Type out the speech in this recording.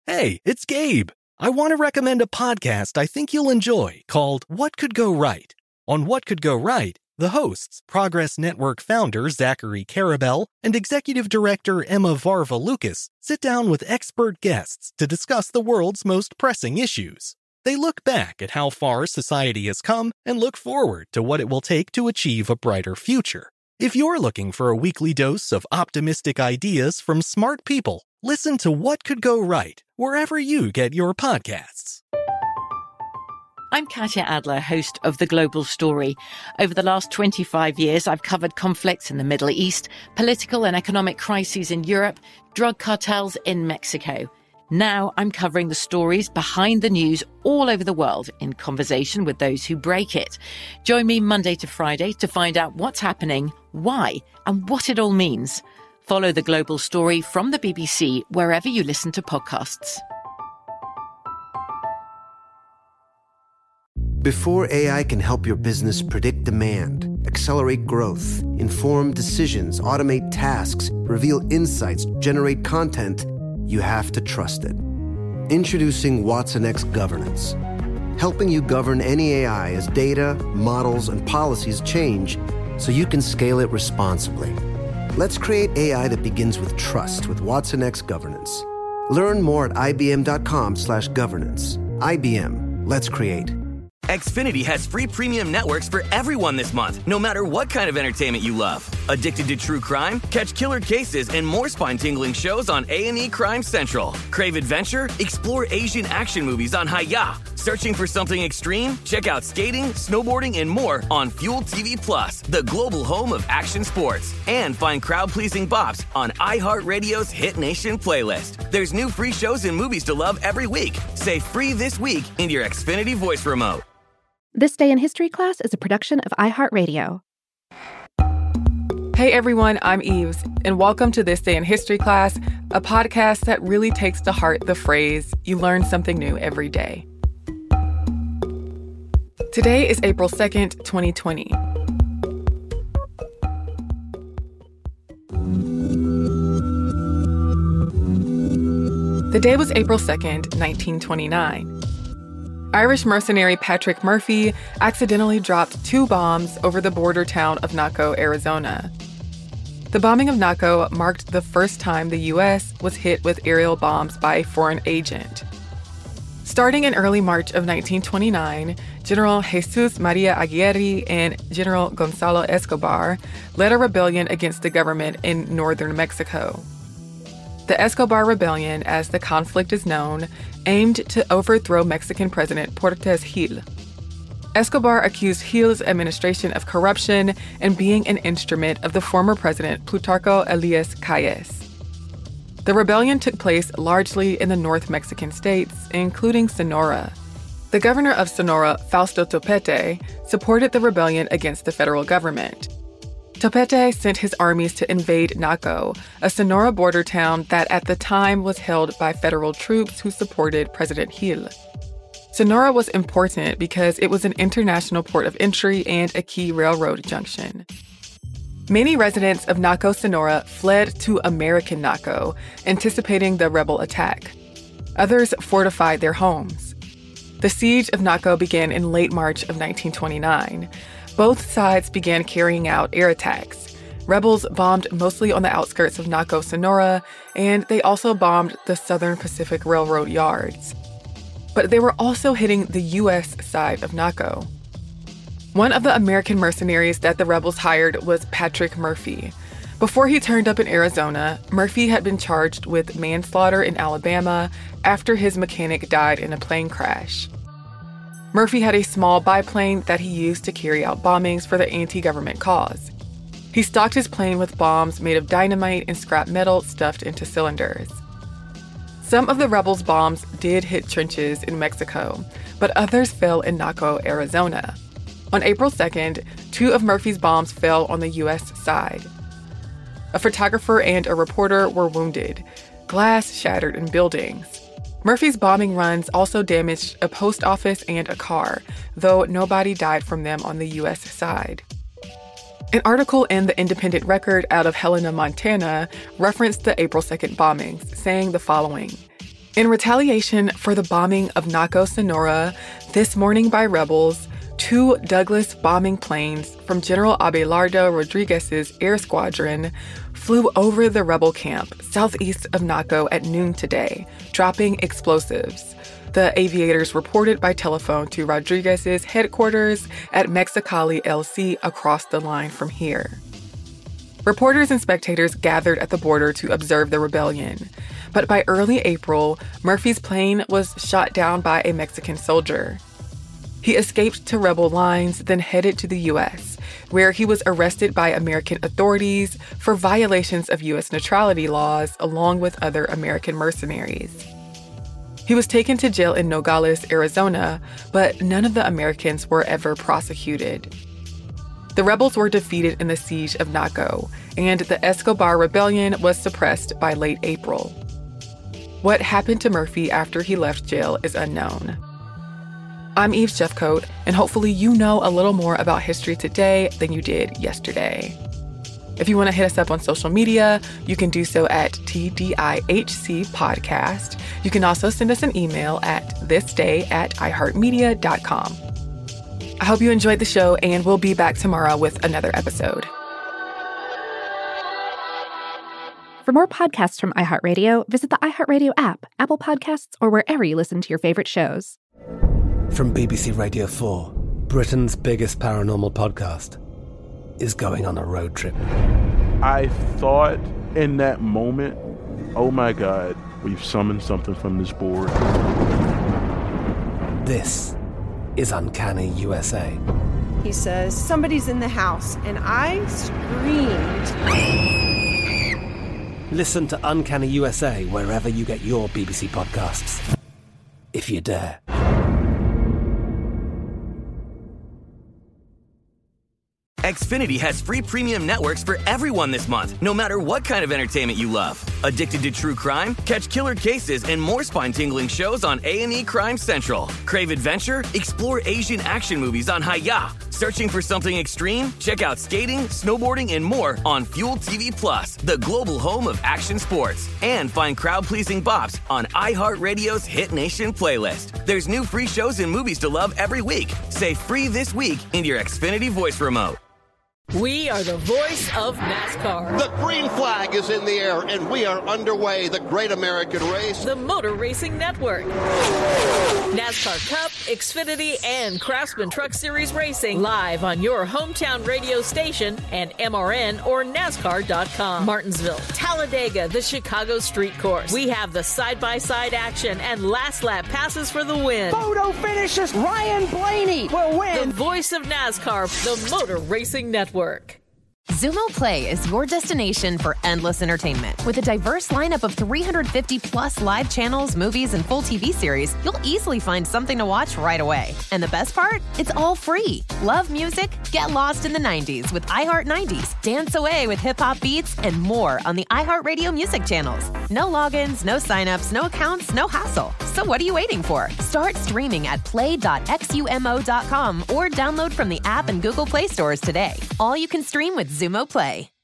Hey, it's Gabe. I want to recommend a podcast I think you'll enjoy called What Could Go Right. On What Could Go Right, the hosts, Progress Network founder Zachary Karabell and executive director Emma Varva-Lucas, sit down with expert guests to discuss the world's most pressing issues. They look back at how far society has come and look forward to what it will take to achieve a brighter future. If you're looking for a weekly dose of optimistic ideas from smart people, listen to What Could Go Right wherever you get your podcasts. I'm Katya Adler, host of The Global Story. Over the last 25 years, I've covered conflicts in the Middle East, political and economic crises in Europe, drug cartels in Mexico. Now I'm covering the stories behind the news all over the world in conversation with those who break it. Join me Monday to Friday to find out what's happening, why, and what it all means. Follow The Global Story from the BBC wherever you listen to podcasts. Before AI can help your business predict demand, accelerate growth, inform decisions, automate tasks, reveal insights, generate content, you have to trust it. Introducing watsonx Governance, helping you govern any AI as data, models, and policies change so you can scale it responsibly. Let's create AI that begins with trust with watsonx Governance. Learn more at ibm.com/governance. IBM, let's create. Xfinity has free premium networks for everyone this month, no matter what kind of entertainment you love. Addicted to true crime? Catch killer cases and more spine-tingling shows on A&E Crime Central. Crave adventure? Explore Asian action movies on Hayya. Searching for something extreme? Check out skating, snowboarding, and more on Fuel TV Plus, the global home of action sports. And find crowd-pleasing bops on iHeartRadio's Hit Nation playlist. There's new free shows and movies to love every week. Say free this week in your Xfinity voice remote. This Day in History class is a production of iHeartRadio. Hey everyone, I'm Eves, and welcome to This Day in History class, a podcast that really takes to heart the phrase, you learn something new every day. Today is April 2nd, 2020. The day was April 2nd, 1929. Irish mercenary Patrick Murphy accidentally dropped 2 bombs over the border town of Naco, Arizona. The bombing of Naco marked the first time the U.S. was hit with aerial bombs by a foreign agent. Starting in early March of 1929, General Jesus Maria Aguirre and General Gonzalo Escobar led a rebellion against the government in northern Mexico. The Escobar Rebellion, as the conflict is known, aimed to overthrow Mexican President Portes Gil. Escobar accused Gil's administration of corruption and being an instrument of the former president Plutarco Elias Calles. The rebellion took place largely in the North Mexican states, including Sonora. The governor of Sonora, Fausto Topete, supported the rebellion against the federal government. Topete sent his armies to invade Naco, a Sonora border town that at the time was held by federal troops who supported President Gil. Sonora was important because it was an international port of entry and a key railroad junction. Many residents of Naco, Sonora fled to American Naco, anticipating the rebel attack. Others fortified their homes. The siege of Naco began in late March of 1929. Both sides began carrying out air attacks. Rebels bombed mostly on the outskirts of Naco, Sonora, and they also bombed the Southern Pacific Railroad yards. But they were also hitting the U.S. side of Naco. One of the American mercenaries that the rebels hired was Patrick Murphy. Before he turned up in Arizona, Murphy had been charged with manslaughter in Alabama after his mechanic died in a plane crash. Murphy had a small biplane that he used to carry out bombings for the anti-government cause. He stocked his plane with bombs made of dynamite and scrap metal stuffed into cylinders. Some of the rebels' bombs did hit trenches in Mexico, but others fell in Naco, Arizona. On April 2nd, 2 of Murphy's bombs fell on the U.S. side. A photographer and a reporter were wounded. Glass shattered in buildings. Murphy's bombing runs also damaged a post office and a car, though nobody died from them on the U.S. side. An article in the Independent Record out of Helena, Montana, referenced the April 2nd bombings, saying the following: In retaliation for the bombing of Naco, Sonora, this morning by rebels, 2 Douglas bombing planes from General Abelardo Rodriguez's air squadron flew over the rebel camp southeast of Naco at noon today, dropping explosives. The aviators reported by telephone to Rodriguez's headquarters at Mexicali LC across the line from here. Reporters and spectators gathered at the border to observe the rebellion. But by early April, Murphy's plane was shot down by a Mexican soldier. He escaped to rebel lines, then headed to the U.S., where he was arrested by American authorities for violations of U.S. neutrality laws, along with other American mercenaries. He was taken to jail in Nogales, Arizona, but none of the Americans were ever prosecuted. The rebels were defeated in the siege of Naco, and the Escobar Rebellion was suppressed by late April. What happened to Murphy after he left jail is unknown. I'm Eve Jeffcoat, and hopefully you know a little more about history today than you did yesterday. If you want to hit us up on social media, you can do so at TDIHC Podcast. You can also send us an email at thisday@iheartmedia.com. I hope you enjoyed the show, and we'll be back tomorrow with another episode. For more podcasts from iHeartRadio, visit the iHeartRadio app, Apple Podcasts, or wherever you listen to your favorite shows. From BBC Radio 4, Britain's biggest paranormal podcast is going on a road trip. I thought in that moment, oh my God, we've summoned something from this board. This is Uncanny USA. He says, somebody's in the house, and I screamed. Listen to Uncanny USA wherever you get your BBC podcasts, if you dare. Xfinity has free premium networks for everyone this month, no matter what kind of entertainment you love. Addicted to true crime? Catch killer cases and more spine-tingling shows on A&E Crime Central. Crave adventure? Explore Asian action movies on Hi-YAH. Searching for something extreme? Check out skating, snowboarding, and more on Fuel TV Plus, the global home of action sports. And find crowd-pleasing bops on iHeartRadio's Hit Nation playlist. There's new free shows and movies to love every week. Say free this week in your Xfinity voice remote. We are the voice of NASCAR. The green flag is in the air, and we are underway. The Great American Race. The Motor Racing Network. NASCAR Cup, Xfinity, and Craftsman Truck Series Racing live on your hometown radio station and MRN or NASCAR.com. Martinsville, Talladega, the Chicago Street Course. We have the side-by-side action and last lap passes for the win. Photo finishes. Ryan Blaney will win. The voice of NASCAR, the Motor Racing Network. Xumo Play is your destination for endless entertainment. With a diverse lineup of 350-plus live channels, movies, and full TV series, you'll easily find something to watch right away. And the best part? It's all free. Love music? Get lost in the 90s with iHeart 90s, dance away with hip-hop beats, and more on the iHeartRadio music channels. No logins, no signups, no accounts, no hassle. So what are you waiting for? Start streaming at play.xumo.com or download from the app and Google Play stores today. All you can stream with Xumo Play.